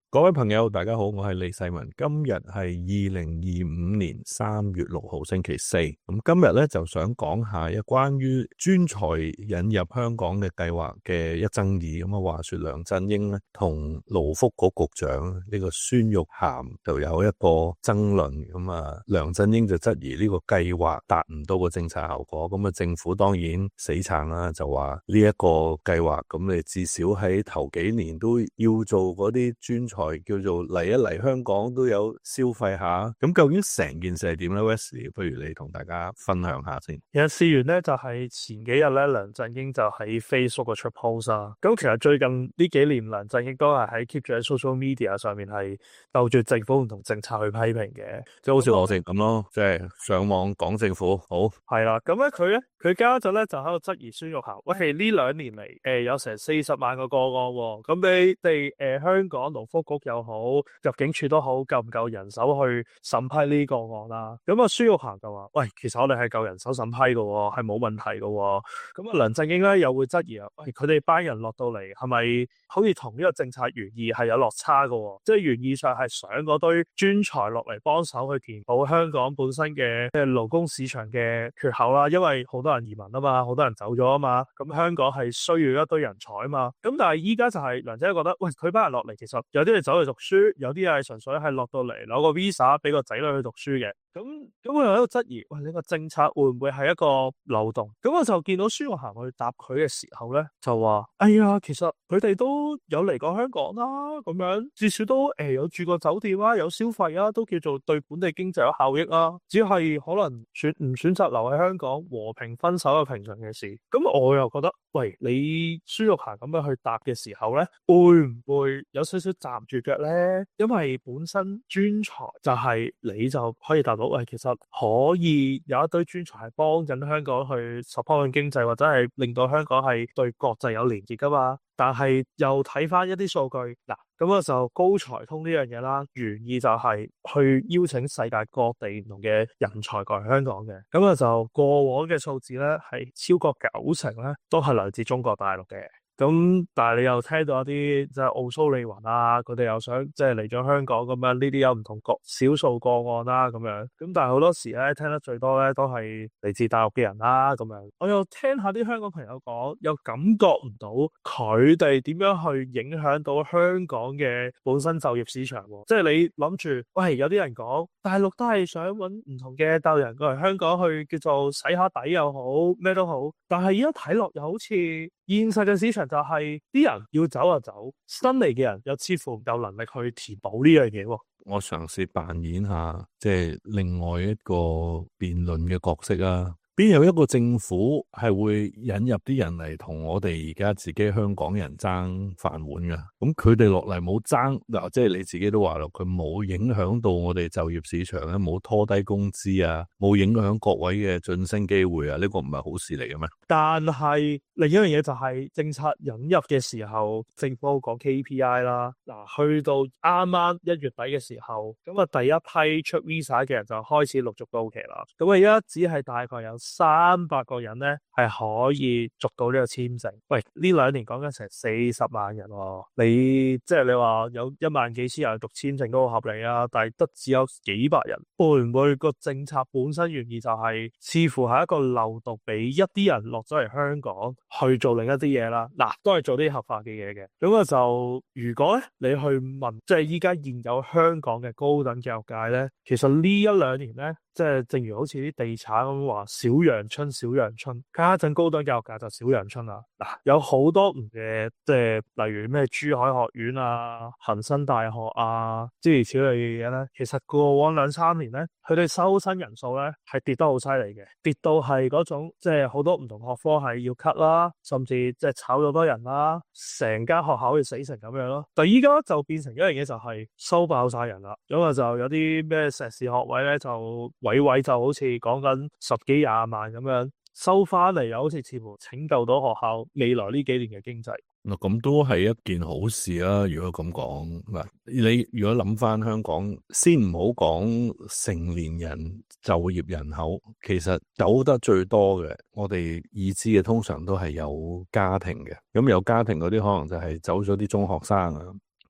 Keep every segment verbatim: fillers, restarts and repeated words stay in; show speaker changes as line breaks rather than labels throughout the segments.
各位朋友，大家好，我係李世民。今日係二零二五年三月六號星期四。咁今日咧就想講下一關於專才引入香港嘅計劃嘅一爭議。咁啊，話說梁振英咧同勞福局局長呢個孫玉菡就有一個爭論。咁啊，梁振英就質疑呢個計劃達唔到個政策效果。咁啊，政府當然死撐啦，就話呢一個計劃咁你至少喺頭幾年都要做嗰啲專才。叫做嚟一嚟香港都有消費下，咁究竟成件事係點咧 ？Wesley， 不如你同大家分享下先。
其實事緣咧就係、是、前幾日咧，梁振英就喺 Facebook 個出 post 啊。咁其實最近呢幾年，梁振英都係喺 keep 住喺 social media 上面係鬥住政府唔同政策去批評嘅，
即係好似我哋咁咯，即係上網講政府好
係啦。咁咧佢咧佢家陣咧就喺度質疑孫玉菡，喂，呢兩年嚟誒、呃、有成四十萬個個案喎，咁你哋誒、呃、香港勞福局又好，入境處都好，夠唔夠人手去審批呢個案啦？咁啊，孫玉菡就話：喂，其實我哋係夠人手審批嘅，係冇問題嘅。咁啊，梁振英咧又會質疑啊，喂，佢哋班人落到嚟係咪好似同呢個政策原意係有落差嘅？即係原意上係想嗰堆專才落嚟幫手去填補香港本身嘅即係勞工市場嘅缺口啦，因為好多人移民啊嘛，好多人走咗啊嘛，咁香港係需要一堆人才啊嘛。咁但係依家就係梁振英覺得，喂，佢班人落嚟其實有啲係走去讀書，有啲係純粹係落到嚟攞個 visa 俾個仔女去讀書嘅。咁咁我又喺度質疑，喂，呢個政策會唔會係一個漏洞？咁我就見到孫玉菡去答佢嘅時候咧，就話：哎呀，其實佢哋都有嚟過香港啦，咁樣至少都誒、欸、有住過酒店啊，有消費啊，都叫做對本地經濟有效益啊。只係可能選唔選擇留喺香港和平分手嘅平常嘅事。咁我又覺得，喂，你孫玉菡咁樣去答嘅時候咧，會唔會有少少站住腳咧？因為本身專才就係你就可以答到。喂，其實可以有一堆專才係幫緊香港去 support 緊經濟，或者係令到香港係對國際有連結噶嘛。但係又睇翻一啲數據，嗱，咁啊就高才通呢樣嘢啦，原意就係去邀請世界各地唔同嘅人才過嚟香港嘅。咁啊就過往嘅數字咧係超過九成咧都係來自中國大陸嘅。咁但係你又聽到一啲即係奧蘇利雲啊，佢哋又想即係嚟咗香港咁樣，呢啲有唔同個少數個案啦咁樣。咁但係好多時咧聽得最多咧都係嚟自大陸嘅人啦咁樣。我又聽下啲香港朋友講，又感覺唔到佢哋點樣去影響到香港嘅本身就業市場喎。即係你諗住，喂，有啲人講大陸都係想揾唔同嘅大陸人過嚟香港去叫做洗下底又好，咩都好。但係而家睇落又好似現實嘅市場就係啲人要走就走，新嚟嘅人又似乎唔夠能力去填補呢樣嘢喎。
我嘗試扮演下即係另外一個辯論嘅角色啊。邊有一個政府係會引入啲人嚟同我哋而家自己香港人爭飯碗噶？咁佢哋落嚟冇爭嗱，即係你自己都話咯，佢冇影響到我哋就業市場咧，冇拖低工資啊，冇影響各位嘅晉升機會啊，呢個唔係好事嚟嘅咩？但係另一樣嘢就係政策引入嘅時候，政府講 K P I 啦，嗱，去到啱啱一月底嘅時候，咁啊第一批出 visa 嘅人就開始陸續到期啦。咁啊而家只係大概有三百個人咧係可以續到呢個簽證。喂，呢兩年講緊成四十萬人喎，你即係你話有一萬幾千人讀簽證都好合理啊，但係得只有幾百人，會唔會個政策本身原意就係似乎係一個漏洞，俾一啲人落咗嚟香港去做另一啲嘢啦？嗱，都係做啲合法嘅嘢嘅。咁啊就如果咧你去問，即係依家現有香港嘅高等教育界咧，其實呢一兩年咧，即係正如好似啲地產咁話，小陽春小陽春，家陣高等教育界就小陽春啦。嗱，有好多唔嘅，即係例如咩珠海學院啊、恒生大學啊諸如此類嘅嘢咧，其實過往兩三年咧，佢哋收生人數咧係跌得好犀利嘅，跌到係嗰種即係好多唔同學科係要 cut 啦，甚至即係炒咗好多人啦，成間學校要死成咁樣咯。但係依家就變成一樣嘢，就係收爆晒人啦。咁啊就有啲咩碩士學位咧，就位位就好似講緊十幾廿萬咁樣收翻嚟，又好似似乎拯救到學校未來呢幾年嘅經濟。 嗱，咁都係一件好事啦。如果咁講嗱，你如果諗翻香港，先唔好講成年人就業人口，其實走得最多嘅，我哋已知嘅通常都係有家庭嘅。咁有家庭嗰啲可能就係走咗啲中學生啊，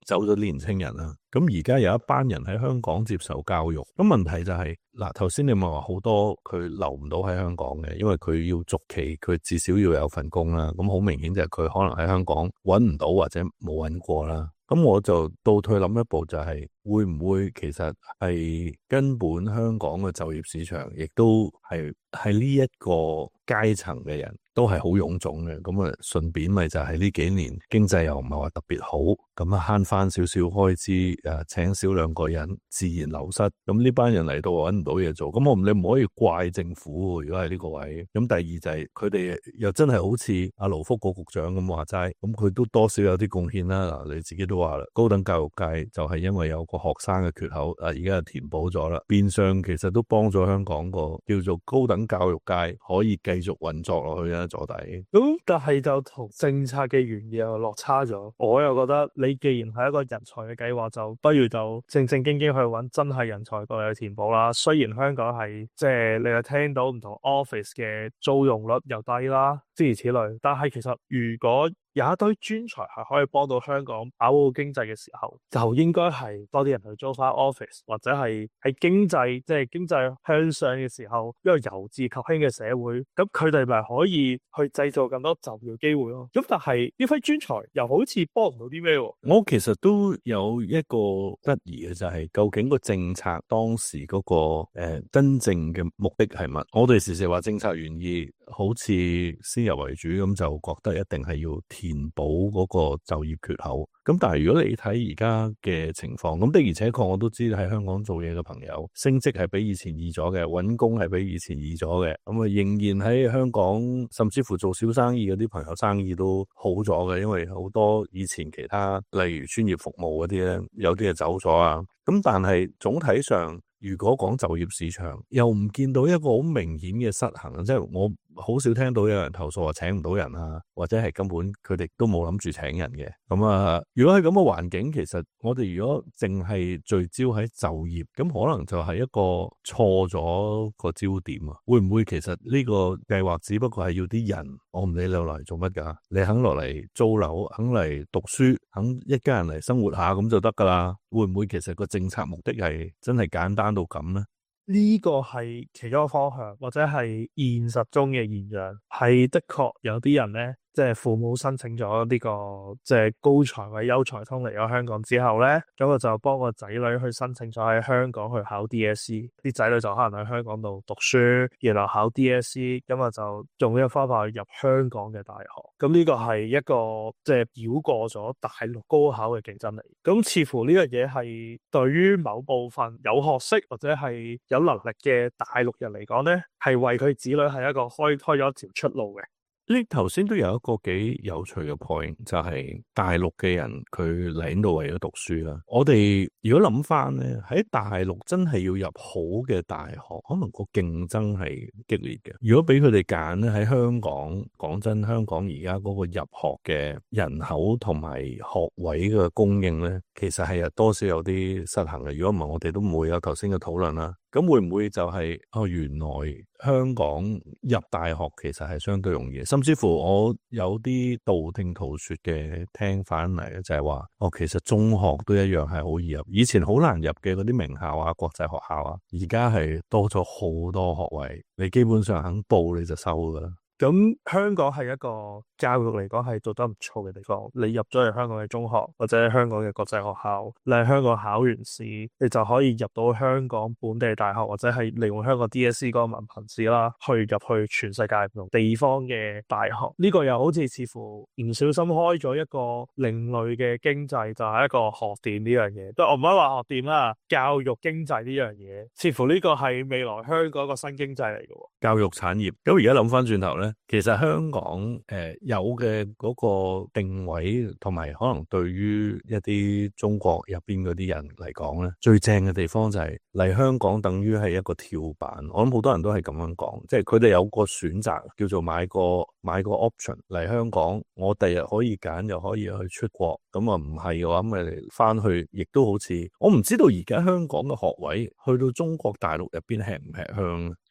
走咗年青人啦。咁而家有一班人喺香港接受教育，咁問題就係、是、嗱，頭先你咪話好多佢留唔到喺香港嘅，因為佢要續期，佢至少要有份工啦。咁好明顯就係佢可能喺香港揾唔到或者冇揾過啦。咁我就倒退諗一步、就是，就係會唔會其實係根本香港嘅就業市場，亦都係係呢一個階層嘅人都係好臃腫嘅。咁啊，順便咪就係呢幾年經濟又唔係話特別好，咁啊慳翻少少開支，誒請少兩個人，自然流失。咁呢班人嚟到揾唔到嘢做，咁我你唔可以怪政府。如果係呢個位，咁第二就係佢哋又真係好似阿勞福局局長咁話齋，咁佢都多少有啲貢獻啦。嗱，你自己都話啦，高等教育界就係因為有個學生嘅缺口，啊而家就填補咗啦，變相其實都幫咗香港個叫做高等教育界可以繼續運作落去啊，坐底。
咁但係就同政策嘅原意又落差咗。我又覺得你既然係一個人才嘅計劃，就不如就正正經經去揾真係人才過嚟去填補啦。雖然香港係即係你又聽到唔同 office 嘅租用率又低啦，諸如此類，但係其實如果有一堆專才係可以幫到香港搞好經濟嘅時候，就應該係多啲人去租翻 office， 或者係喺經濟即係、就是、經濟向上嘅時候，一個由治及興嘅社會，咁佢哋咪可以去製造更多就業機會咯。咁但係呢批專才又好似幫唔到啲咩喎？
我其實都有一個質疑嘅，就係究竟個政策當時嗰、那個誒、呃、真正嘅目的係乜？我哋時時話政策原意好似先入為主咁，就覺得一定係要填補嗰個就業缺口。咁但係如果你睇而家嘅情況，咁的而且確我都知喺香港做嘢嘅朋友升職係比以前易咗嘅，揾工係比以前易咗嘅。咁啊仍然喺香港，甚至乎做小生意嗰啲朋友生意都好咗嘅，因為好多以前其他例如專業服務嗰啲咧，有啲係走咗啊。咁但係總體上，如果講就業市場，又唔見到一個好明顯嘅失衡，即係我好少聽到有人投訴話請唔到人啊，或者係根本佢哋都冇諗住請人嘅。咁啊，如果係咁嘅環境，其實我哋如果淨係聚焦喺就業，咁可能就係一個錯咗個焦點啊。會唔會其實呢個計劃只不過係要啲人，我唔理你落嚟做乜㗎，你肯落嚟租樓，肯嚟讀書，肯一家人嚟生活下咁就得㗎啦？會唔會其實個政策目的係真係簡單到咁呢？
呢個係其中一個方向，或者係現實中嘅現象，係的確有啲人呢，即係父母申請咗呢個即係高才或優才通嚟咗香港之後呢，咁我就幫個仔女去申請咗喺香港去考 D S E， 啲仔女就可能喺香港度讀書，然後考 D S E， 咁我就用呢個方法去入香港嘅大學。咁呢個係一個即係繞過咗大陸高考嘅競爭力。咁似乎呢樣嘢係對於某部分有學識或者係有能力嘅大陸人嚟講呢，係為佢子女係一個開開咗一條出路嘅。
你頭先都有一個幾有趣嘅 point，就係大陸嘅人佢嚟到為咗讀書啦。我哋如果諗翻咧，喺大陸真係要入好嘅大學，可能個競爭係激烈嘅。如果俾佢哋揀咧，喺香港，講真，香港而家嗰個入學嘅人口同埋學位嘅供應咧，其實係有多少有啲失衡嘅。如果唔係，我哋都唔會有頭先嘅討論啦。咁會唔會就係、是、哦？原來香港入大學其實係相對容易，甚至乎我有啲道聽途說嘅聽翻嚟嘅，就係話哦，其實中學都一樣係好易入，以前好難入嘅嗰啲名校啊、國際學校啊，而家係多咗好多學位，你基本上肯報你就收噶啦。
咁香港係一個教育嚟講係做得唔錯嘅地方。你入咗去香港嘅中學或者香港嘅國際學校，你喺香港考完試，你就可以入到香港本地大學，或者係利用香港 D S E 嗰個文憑試啦，去入去全世界唔同地方嘅大學。呢個又好似似乎唔小心開咗一個另類嘅經濟，就係一個學店呢樣嘢。都我唔可以話學店啦，教育經濟呢樣嘢，似乎呢個係未來香港一個新經濟嚟嘅。
教育產業。咁而家諗翻轉頭咧，其實香港誒、呃、有嘅嗰個定位，同埋可能對於一啲中國入邊嗰啲人嚟講咧，最正嘅地方就係嚟香港等於係一個跳板。我諗好多人都係咁樣講，即係佢哋有個選擇叫做買個買個 option 嚟香港，我第日可以揀又可以去出國。咁啊唔係嘅話，咁咪翻去亦都好似我唔知道而家香港嘅學位去到中國大陸入邊吃唔吃香。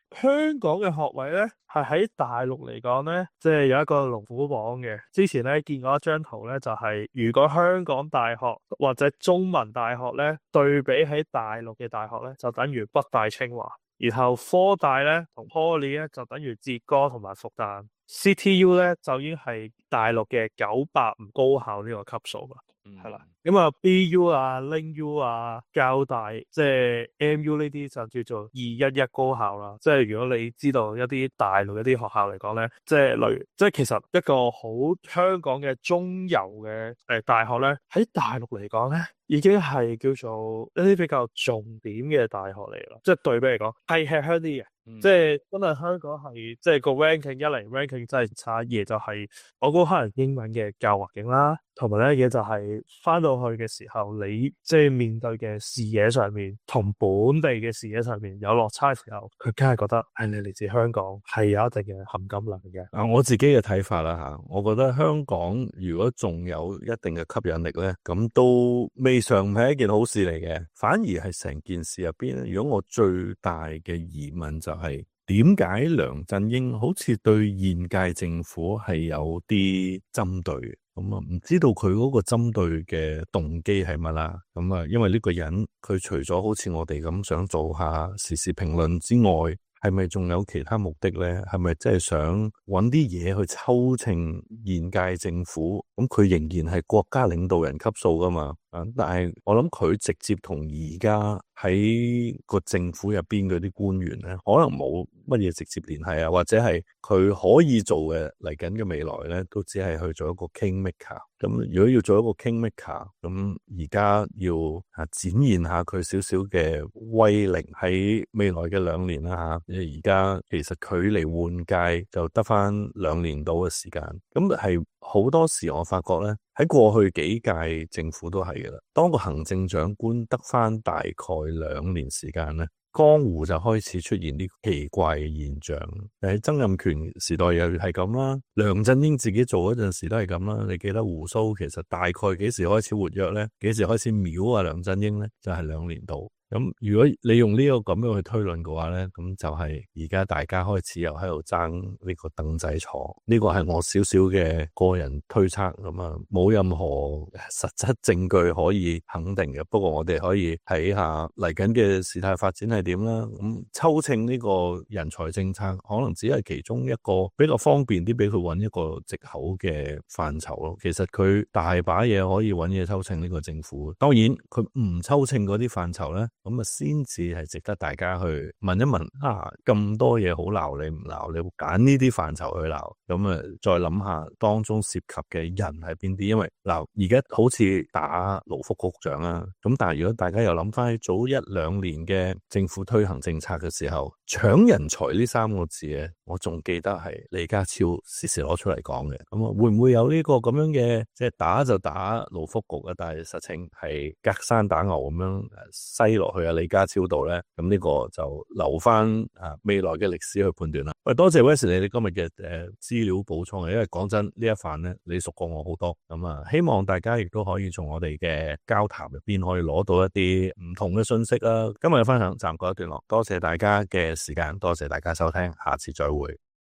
香港嘅學位咧，係喺大陸嚟講咧，即係有一個龍虎榜嘅。之前咧見過一張圖咧，就係如果香港大學或者中文大學咧對比喺大陸嘅大學咧，就等於北大清華。然後科大咧同 Poly 咧就等於浙江同埋復旦。C T U 咧就已經係大陸嘅九八五高校呢個級數啦。係啦，咁啊 B U 啊、Ling U 啊、教大即係 M U 呢啲就叫做二一一高校啦。即係如果你知道一啲大陸一啲學校嚟講咧，即係例如即係其實一個好香港嘅中游嘅誒大學咧，喺大陸嚟講咧，已經係叫做一啲比較重點嘅大學嚟啦。即係對比嚟講係吃香啲嘅。嗯、即係真係香港係即係個 ranking 一嚟 ranking 真係差，二就係我估可能英文嘅教環境啦，同埋咧嘢就係翻到去嘅時候，你即係面對嘅視野上面同本地嘅視野上面有落差嘅時候，佢梗係覺得係你嚟自香港係有一定嘅含金量嘅。
啊，我自己嘅睇法啦吓，我覺得香港如果仲有一定嘅吸引力咧，咁都未嘗唔係一件好事嚟嘅，反而係成件事入邊，如果我最大嘅疑問就係點解梁振英好似對現屆政府係有啲針對，咁啊唔知道佢嗰個針對嘅動機係乜啦？咁啊，因為呢個人佢除咗好似我哋咁想做下時事評論之外，係咪仲有其他目的咧？係咪真係想揾啲嘢去抽秤現屆政府？咁佢仍然係國家領導人級數噶嘛？啊！但係我諗佢直接同而家喺個政府入邊嗰啲官員咧，可能冇乜嘢直接聯繫啊，或者係佢可以做嘅嚟緊嘅未來咧，都只係去做一個 kingmaker。咁如果要做一個 kingmaker，咁而家要啊展現下佢少少嘅威力喺未來嘅兩年啦吓。而家其實距離換屆就得翻兩年到嘅時間，咁係好多時我發覺咧，喺過去幾屆政府都係嘅啦。當個行政長官得翻大概兩年時間咧，江湖就開始出現啲奇怪嘅現象。喺曾蔭權時代又係咁啦，梁振英自己做嗰陣時都係咁啦。你記得鬍鬚其實大概幾時開始活躍咧？幾時開始秒啊梁振英咧？就係兩年度。咁如果你用呢個咁樣去推論嘅話咧，咁就係而家大家開始又喺度爭呢個凳仔坐，呢個係我少少嘅個人推測，咁啊冇任何實質證據可以肯定嘅。不過我哋可以睇下嚟緊嘅事態發展係點啦。咁抽秤呢個人才政策可能只係其中一個比較方便啲俾佢揾一個藉口嘅範疇咯。其實佢大把嘢可以揾嘢抽秤呢個政府。當然佢唔抽秤嗰啲範疇咧，咁啊，先至係值得大家去問一問啊！咁多嘢好鬧，你唔鬧，你會揀呢啲範疇去鬧，咁啊，再諗下當中涉及嘅人係邊啲？因為嗱，而家好似打勞福局長啊，咁但係如果大家又諗翻起早一兩年嘅政府推行政策嘅時候，搶人才呢三個字咧，我仲記得係李家超時時攞出嚟講嘅。咁啊，會唔會有呢個咁樣嘅，即係打就打勞福局啊，但係實情係隔山打牛咁樣西落去啊李家超度咧？咁呢個就留翻啊未來嘅歷史去判斷啦。喂，多謝 Wesley 你今日嘅誒資料補充啊，因為講真呢一範咧，你熟過我好多。咁啊，希望大家亦都可以從我哋嘅交談入邊可以攞到一啲唔同嘅信息啦。今日嘅分享暫告一段落，多謝大家嘅時間，多謝大家收聽，下次再會。